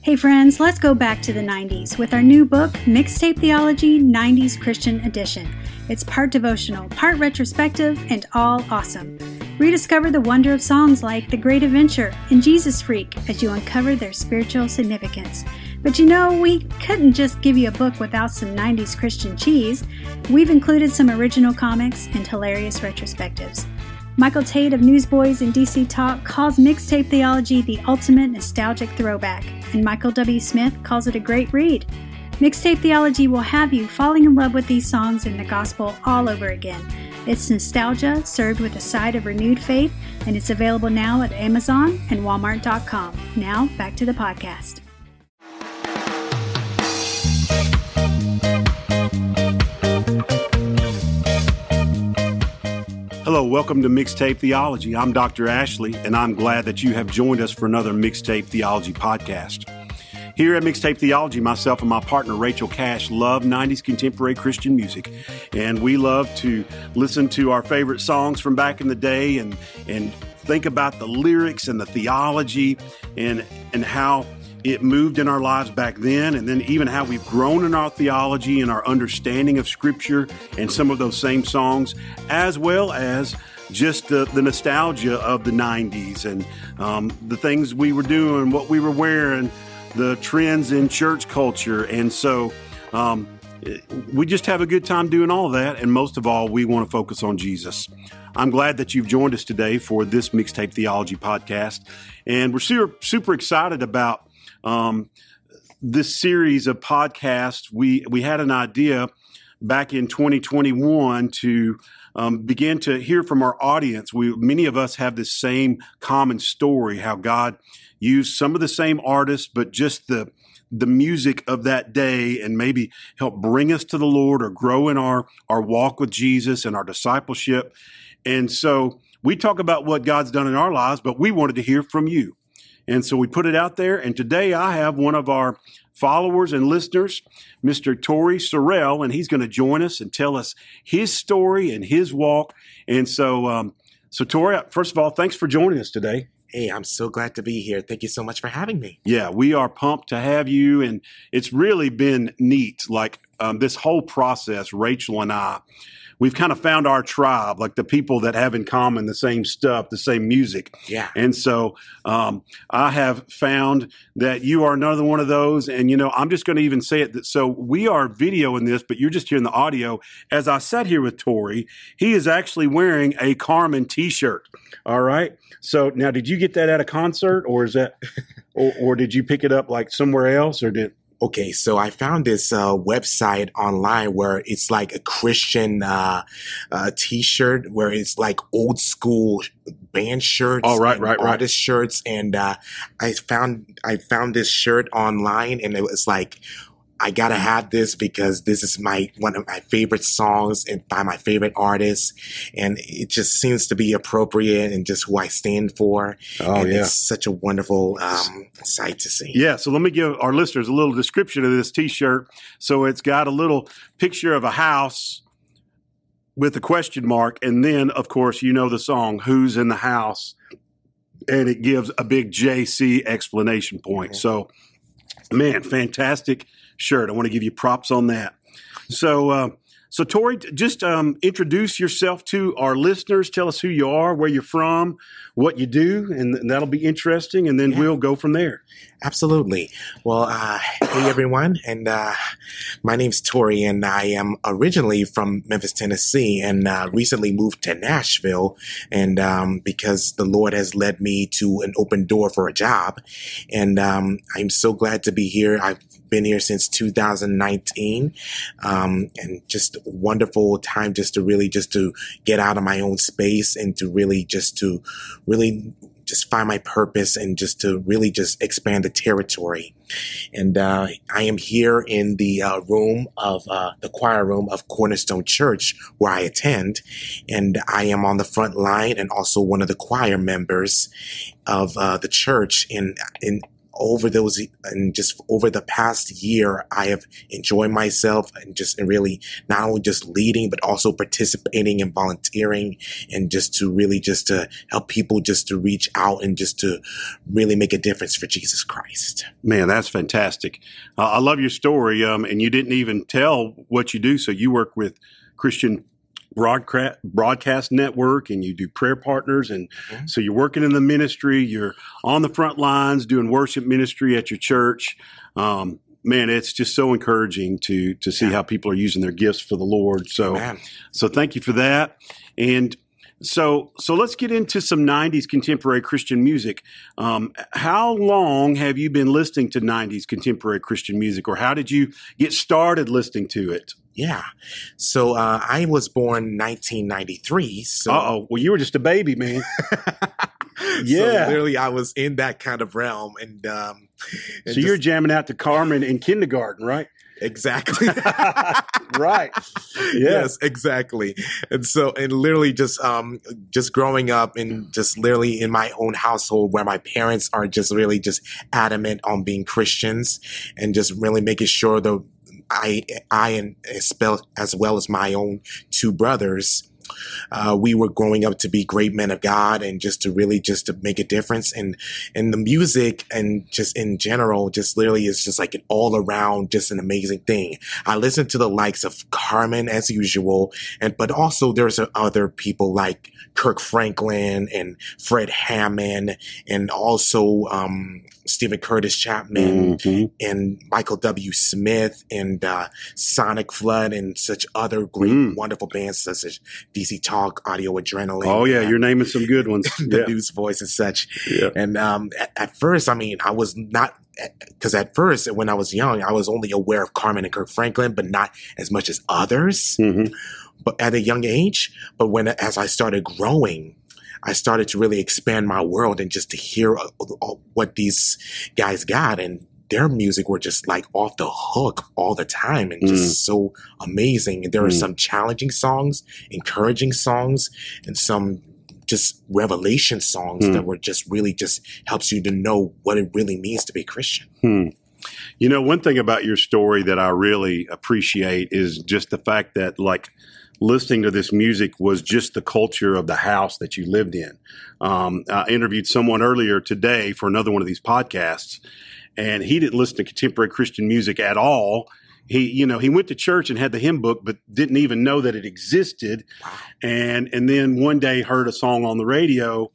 Hey friends, let's go back to the 90s with our new book, Mixtape Theology 90s Christian Edition. It's part devotional, part retrospective, and all awesome. Rediscover the wonder of songs like The Great Adventure and Jesus Freak as you uncover their spiritual significance. But you know, we couldn't just give you a book without some 90s Christian cheese. We've included some original comics and hilarious retrospectives. Michael Tate of Newsboys and DC Talk calls Mixtape Theology the ultimate nostalgic throwback, and Michael W. Smith calls it a great read. Mixtape Theology will have you falling in love with these songs and the gospel all over again. It's nostalgia served with a side of renewed faith, and it's available now at Amazon and Walmart.com. Now, back to the podcast. Hello, welcome to Mixtape Theology. I'm Dr. Ashley, and I'm glad that you have joined us for another Mixtape Theology podcast. Here at Mixtape Theology, myself and my partner Rachel Cash love 90s contemporary Christian music, and we love to listen to our favorite songs from back in the day and think about the lyrics and the theology and how it moved in our lives back then, and then even how we've grown in our theology and our understanding of Scripture and some of those same songs, as well as just the nostalgia of the 90s and the things we were doing, what we were wearing, the trends in church culture. And so we just have a good time doing all of that, and most of all, we want to focus on Jesus. I'm glad that you've joined us today for this Mixtape Theology podcast, and we're super excited about this series of podcasts. We had an idea back in 2021 to begin to hear from our audience. Many of us have this same common story, how God used some of the same artists, but just the music of that day, and maybe help bring us to the Lord or grow in our walk with Jesus and our discipleship. And so we talk about what God's done in our lives, but we wanted to hear from you. And so we put it out there, and today I have one of our followers and listeners, Mr. Tori Sorrell, and he's going to join us and tell us his story and his walk. And so Tori, first of all, thanks for joining us today. Hey, I'm so glad to be here. Thank you so much for having me. Yeah, we are pumped to have you, and it's really been neat. Like this whole process, Rachel and I, we've kind of found our tribe, like the people that have in common the same stuff, the same music. Yeah. And so I have found that you are another one of those. And, I'm just going to even say it. So we are videoing this, but you're just hearing the audio. As I sat here with Tori, he is actually wearing a Carmen T-shirt. All right. So now, did you get that at a concert, or is that, or did you pick it up like somewhere else, or did? Okay, so I found this website online where it's like a Christian T-shirt, where it's like old school band shirts, artist shirts, and I found this shirt online, and it was like, I gotta have this because this is one of my favorite songs and by my favorite artists, and it just seems to be appropriate and just who I stand for. Oh, and yeah. It's such a wonderful sight to see. Yeah, so let me give our listeners a little description of this T-shirt. So it's got a little picture of a house with a question mark, and then, of course, the song, Who's in the House? And it gives a big JC explanation point. Mm-hmm. So, man, fantastic shirt. I want to give you props on that. So Tori, just introduce yourself to our listeners. Tell us who you are, where you're from, what you do, and that'll be interesting. And then we'll go from there. Absolutely. Well, hey everyone, and my name's Tori, and I am originally from Memphis, Tennessee, and recently moved to Nashville, and because the Lord has led me to an open door for a job, and I'm so glad to be here. I've been here since 2019, and just wonderful time just to get out of my own space and to really just find my purpose and just to really just expand the territory. And I am here in the the choir room of Cornerstone Church, where I attend, and I am on the front line and also one of the choir members of the church. And over the past year, I have enjoyed myself and really not only just leading, but also participating and volunteering, and to help people just to reach out and just to really make a difference for Jesus Christ. Man, that's fantastic. I love your story. And you didn't even tell what you do. So you work with Christian Broadcast Network, and you do prayer partners, and so you're working in the ministry, you're on the front lines doing worship ministry at your church. Man, it's just so encouraging to see how people are using their gifts for the Lord. So thank you for that. And so let's get into some 90s contemporary Christian music. How long have you been listening to 90s contemporary Christian music, or how did you get started listening to it? Yeah. So I was born 1993. Well, you were just a baby, man. Yeah. So literally, I was in that kind of realm. And so you're jamming out to Carmen in kindergarten, right? Exactly. Right. Yes, exactly. And literally just growing up and just literally in my own household where my parents are just really just adamant on being Christians, and just really making sure that I and as well as my own two brothers, we were growing up to be great men of God, and just to make a difference. And the music and just in general, just literally is just like an all around, just an amazing thing. I listened to the likes of Carmen as usual, but also there's other people like Kirk Franklin and Fred Hammond, and also Stephen Curtis Chapman, and Michael W. Smith, and Sonic Flood, and such other great, wonderful bands such as DC Talk, Audio Adrenaline. Oh yeah, you're naming some good ones. The Newsboys and such. Yeah. And at first, I was not, because at first when I was young, I was only aware of Carmen and Kirk Franklin, but not as much as others. But at a young age, but as I started growing, I started to really expand my world, and just to hear what these guys got, and their music were just like off the hook all the time, and just so amazing. And there are some challenging songs, encouraging songs, and some just revelation songs that were just really just helps you to know what it really means to be Christian. You know, one thing about your story that I really appreciate is just the fact that, like, listening to this music was just the culture of the house that you lived in. I interviewed someone earlier today for another one of these podcasts, and he didn't listen to contemporary Christian music at all. He went to church and had the hymn book, but didn't even know that it existed. And then one day heard a song on the radio,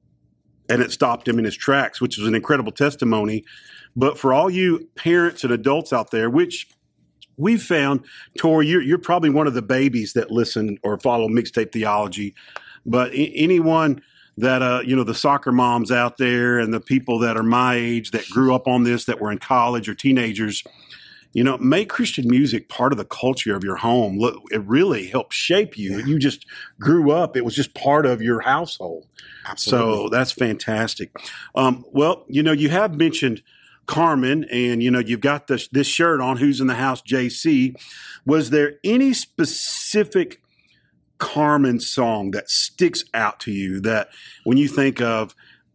and it stopped him in his tracks, which was an incredible testimony. But for all you parents and adults out there, which we've found, Tori, you're probably one of the babies that listen or follow Mixtape Theology. But anyone that, the soccer moms out there and the people that are my age that grew up on this, that were in college or teenagers, make Christian music part of the culture of your home. Look, it really helped shape you. You just grew up. It was just part of your household. Absolutely. So that's fantastic. Well, you have mentioned Carmen, and you've got this shirt on, Who's in the House, JC. Was there any specific Carmen song that sticks out to you that when you think of,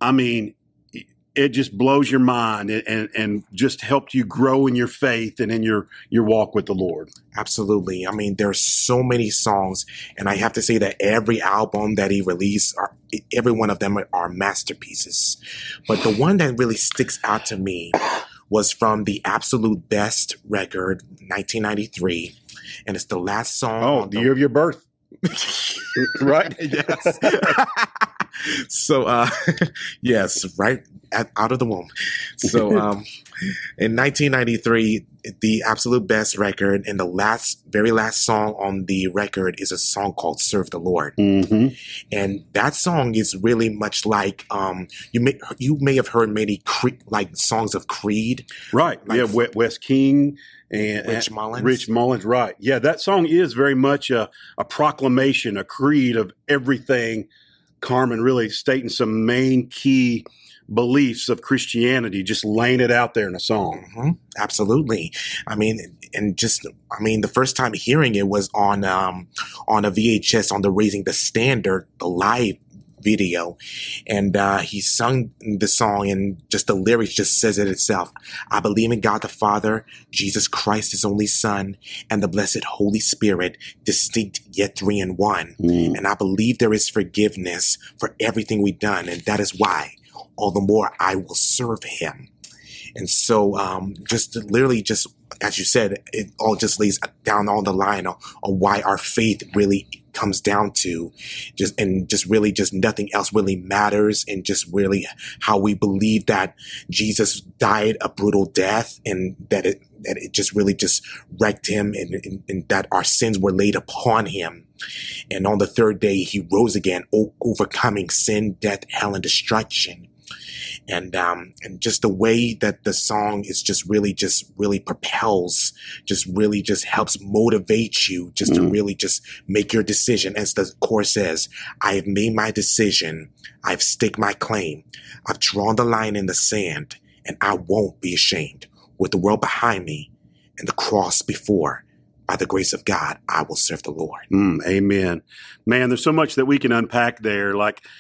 it just blows your mind and just helped you grow in your faith and in your walk with the Lord? Absolutely. There's so many songs, and I have to say that every album that he released, every one of them are masterpieces. But the one that really sticks out to me was from the Absolute Best record, 1993, and it's the last song. Oh, the year of your birth. Right? Yes. So, yes, right out of the womb. So, in 1993, the Absolute Best record, and the very last song on the record is a song called Serve the Lord. And that song is really much like, you may have heard many like songs of Creed. Right. Like, yeah. Wes King. And Rich Mullins, right. Yeah, that song is very much a proclamation, a creed of everything. Carmen really stating some main key beliefs of Christianity, just laying it out there in a song. Absolutely. The first time hearing it was on a VHS on the Raising the Standard, the live video. And he sung the song, and just the lyrics just says it itself. I believe in God the Father, Jesus Christ, his only Son, and the blessed Holy Spirit, distinct yet three in one. And I believe there is forgiveness for everything we've done. And that is why all the more I will serve him. And so just literally just, as you said, it all just lays down on the line of why our faith really comes down to just really nothing else really matters, and just really how we believe that Jesus died a brutal death, and that it just really just wrecked him, and that our sins were laid upon him. And on the third day, he rose again, overcoming sin, death, hell, and destruction. And just the way that the song is just really propels, just really just helps motivate you just to really just make your decision. As the chorus says, I have made my decision. I've staked my claim. I've drawn the line in the sand, and I won't be ashamed. With the world behind me and the cross before, by the grace of God, I will serve the Lord. Amen. Man, there's so much that we can unpack there.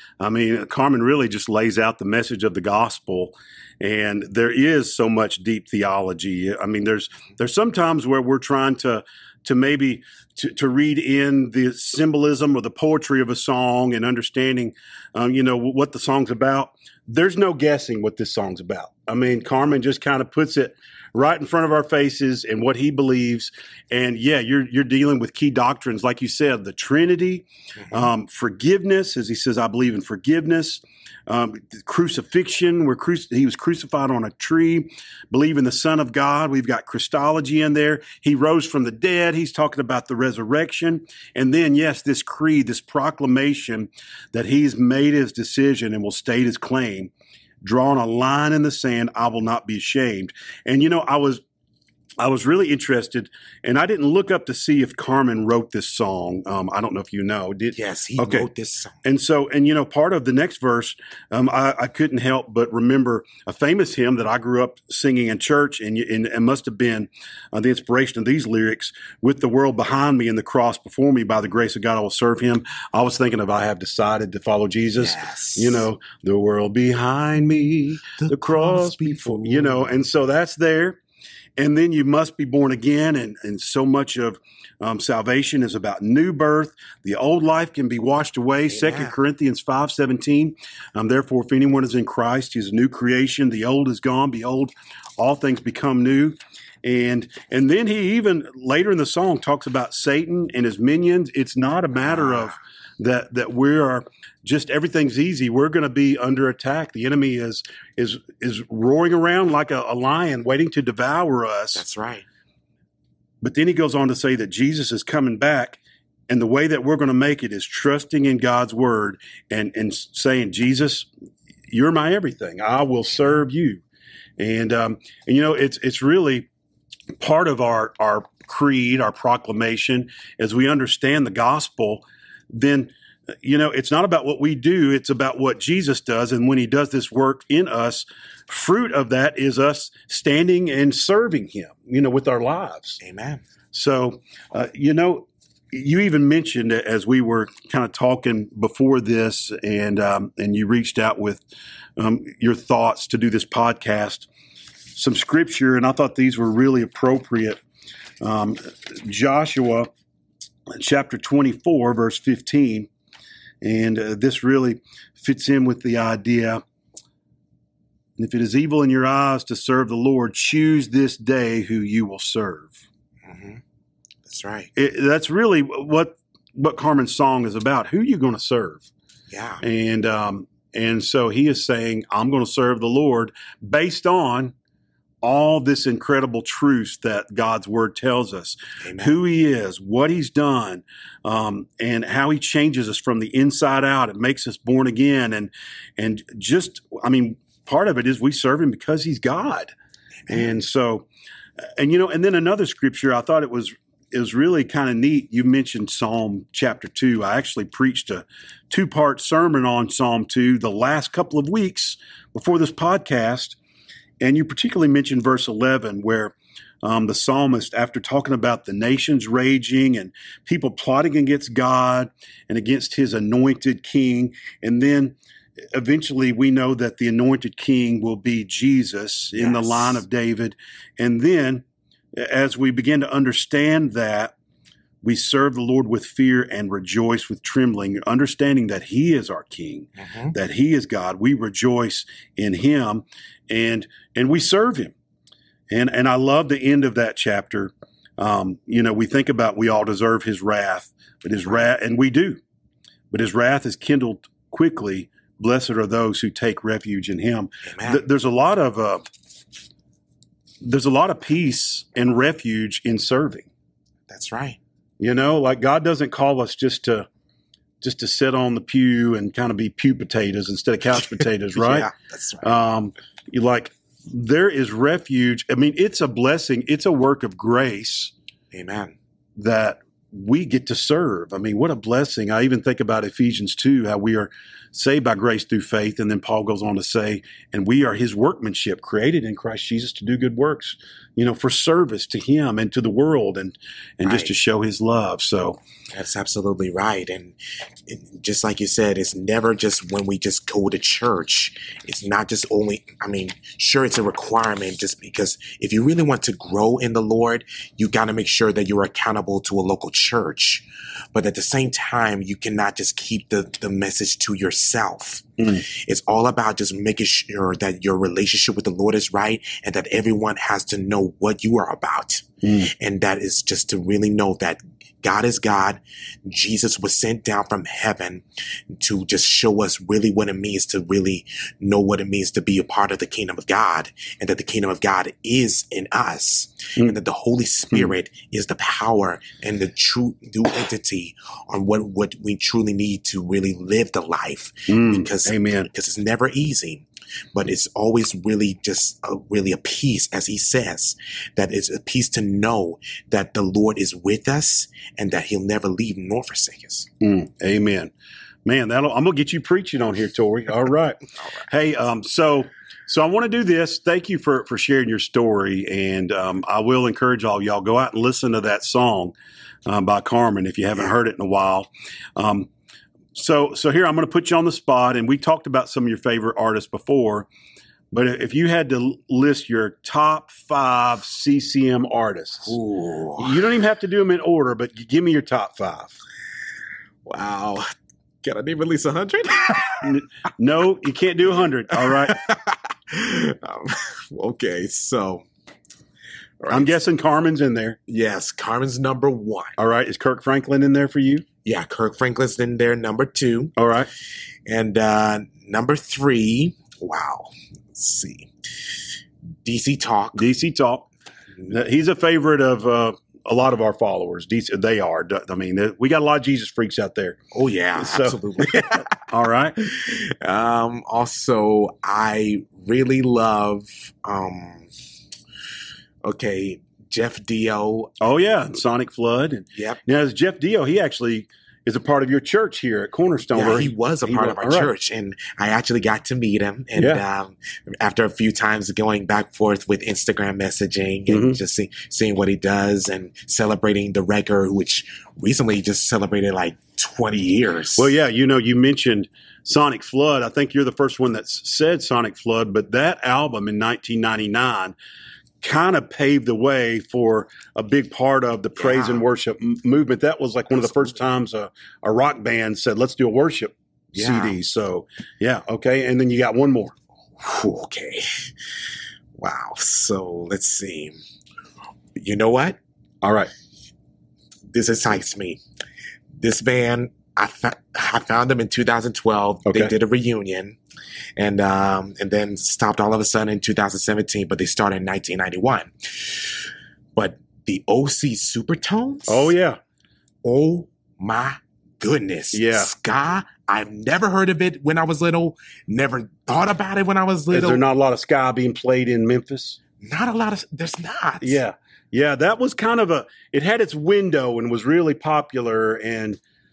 Carmen really just lays out the message of the gospel, and there is so much deep theology. I mean, there's sometimes where we're trying to maybe to read in the symbolism or the poetry of a song and understanding, what the song's about. There's no guessing what this song's about. I mean, Carmen just kind of puts it right in front of our faces and what he believes. And yeah, you're dealing with key doctrines, like you said, the Trinity, forgiveness, as he says, I believe in forgiveness, crucifixion, he was crucified on a tree, believe in the Son of God. We've got Christology in there. He rose from the dead. He's talking about the resurrection. And then, yes, this creed, this proclamation that he's made his decision and will state his claim. Drawn a line in the sand, I will not be ashamed. And, I was really interested, and I didn't look up to see if Carmen wrote this song. I don't know if you know. Yes, he wrote this song. And so, part of the next verse, I couldn't help but remember a famous hymn that I grew up singing in church, and it must have been the inspiration of these lyrics, with the world behind me and the cross before me, by the grace of God, I will serve him. I was thinking of, I have decided to follow Jesus. Yes. The world behind me, the cross before me, and so that's there. And then you must be born again. And so much of salvation is about new birth. The old life can be washed away. 2 Corinthians 5:17. Therefore, if anyone is in Christ, he is a new creation. The old is gone. Behold, all things become new. And then he even later in the song talks about Satan and his minions. It's not a matter of that we are just everything's easy. We're going to be under attack. The enemy is roaring around like a lion waiting to devour us. That's right. But then he goes on to say that Jesus is coming back, and the way that we're going to make it is trusting in God's word and saying, Jesus, you're my everything. I will serve you. And it's really part of our creed, our proclamation, as we understand the gospel. Then, it's not about what we do. It's about what Jesus does. And when he does this work in us, fruit of that is us standing and serving him, with our lives. Amen. So, you even mentioned, as we were kind of talking before this, and you reached out with your thoughts to do this podcast, some scripture, and I thought these were really appropriate. Joshua chapter 24, verse 15. And this really fits in with the idea. If it is evil in your eyes to serve the Lord, choose this day who you will serve. Mm-hmm. That's right. That's really what Carmen's song is about. Who are you going to serve? Yeah. And so he is saying, I'm going to serve the Lord based on all this incredible truth that God's word tells us. Amen. Who he is, what he's done, and how he changes us from the inside out. It makes us born again. And part of it is we serve him because he's God. Amen. And so, and then another scripture, I thought it was really kind of neat. You mentioned Psalm chapter 2. I actually preached a 2-part sermon on Psalm 2 the last couple of weeks before this podcast. And you particularly mentioned verse 11, where the psalmist, after talking about the nations raging and people plotting against God and against his anointed king. And then eventually we know that the anointed king will be Jesus in the line of David. And then as we begin to understand that, we serve the Lord with fear and rejoice with trembling, understanding that he is our king, that he is God. We rejoice in him and we serve him. And I love the end of that chapter. We think about we all deserve his wrath, but his wrath, and we do, but his wrath is kindled quickly. Blessed are those who take refuge in him. There's a lot of peace and refuge in serving. That's right. Like God doesn't call us just to sit on the pew and kind of be pew potatoes instead of couch potatoes, right? Yeah, that's right. There is refuge. I mean, it's a blessing. It's a work of grace. Amen. That we get to serve. I mean, what a blessing. I even think about Ephesians 2, how we are saved by grace through faith. And then Paul goes on to say, and we are his workmanship, created in Christ Jesus to do good works, for service to him and to the world and just to show his love. So that's absolutely right. And just like you said, it's never just when we just go to church. It's not just sure, it's a requirement just because if you really want to grow in the Lord, you got to make sure that you're accountable to a local church. But at the same time, you cannot just keep the message to yourself. It's all about just making sure that your relationship with the Lord is right and that everyone has to know what you are about. And that is just to really know that God is God. Jesus was sent down from heaven to just show us really what it means to really know what it means to be a part of the kingdom of God, and that the kingdom of God is in us, and that the Holy Spirit is the power and the true new entity on what we truly need to really live the life. Because it's never easy. But it's always really just really a peace, as he says, that it's a peace to know that the Lord is with us and that he'll never leave nor forsake us. Amen. Man, I'm going to get you preaching on here, Tori. All right. Hey, so I want to do this. Thank you for sharing your story. And I will encourage all y'all, go out and listen to that song by Carmen if you haven't heard it in a while. So here, I'm going to put you on the spot, and we talked about some of your favorite artists before, but if you had to list your top 5 CCM artists, you don't even have to do them in order, but give me your top 5. Wow. Can I name at least 100? No, you can't do 100. All right. Okay, so. Right. I'm guessing Carmen's in there. Yes, Carmen's number 1. All right. Is Kirk Franklin in there for you? Yeah, Kirk Franklin's in there, number 2. All right. And number 3, wow, let's see. DC Talk. DC Talk. He's a favorite of a lot of our followers. They are. I mean, we got a lot of Jesus freaks out there. Oh, yeah, absolutely. All right. Also, I really love, Jeff Dio. Oh, yeah. Sonic Flood. Yep. Now, as Jeff Dio, he actually is a part of your church here at Cornerstone. Yeah, he was a part of our church, and I actually got to meet him. And after a few times going back and forth with Instagram messaging and just seeing what he does and celebrating the record, which recently just celebrated like 20 years. Well, yeah, you mentioned Sonic Flood. I think you're the first one that said Sonic Flood, but that album in 1999 kind of paved the way for a big part of the praise and worship movement. That was like one of the first times a rock band said, let's do a worship CD. So, okay. And then you got one more. Okay. Wow. So let's see. You know what? All right. This excites me. This band, I found them in 2012. Okay. They did a reunion. And then stopped all of a sudden in 2017, but they started in 1991. But the OC Supertones? Oh, yeah. Oh, my goodness. Yeah. Ska, I've never heard of it when I was little. Never thought about it when I was little. Is there not a lot of ska being played in Memphis? Not a lot of, there's not. Yeah. Yeah, that was kind of it had its window and was really popular. And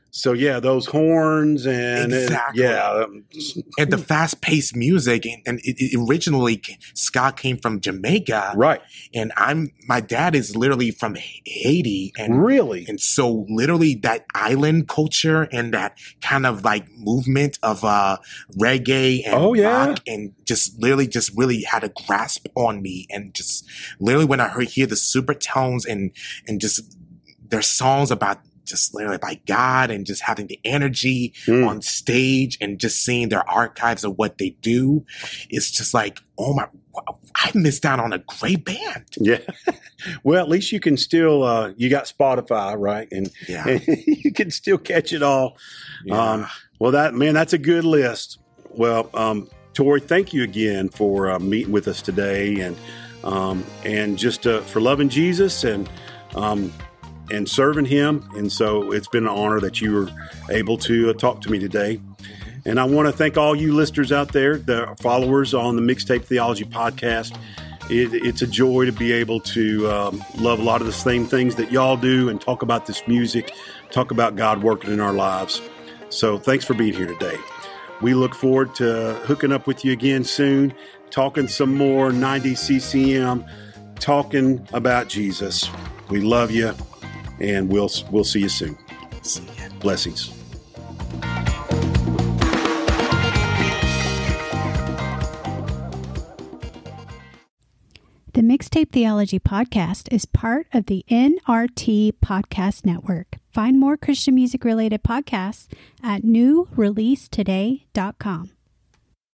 So yeah, those horns and exactly. And the fast-paced music, and it originally ska came from Jamaica, right? And my dad is literally from Haiti, and really, and so literally that island culture and that kind of like movement of reggae and rock, and just really had a grasp on me, and just literally when I hear the super tones and just their songs about just literally by God and just having the energy on stage and just seeing their archives of what they do. It's just like, oh my, I missed out on a great band. Yeah. Well, at least you can still, you got Spotify, right? And you can still catch it all. Yeah. Well, that's a good list. Well, Tori, thank you again for meeting with us today and just for loving Jesus and serving him. And so it's been an honor that you were able to talk to me today. And I want to thank all you listeners out there, the followers on the Mixtape Theology podcast. It's a joy to be able to love a lot of the same things that y'all do and talk about this music, talk about God working in our lives. So thanks for being here today. We look forward to hooking up with you again soon, talking some more 90 CCM, talking about Jesus. We love you. And we'll see you soon. See ya. Blessings. The Mixtape Theology Podcast is part of the NRT Podcast Network. Find more Christian music-related podcasts at newreleasetoday.com.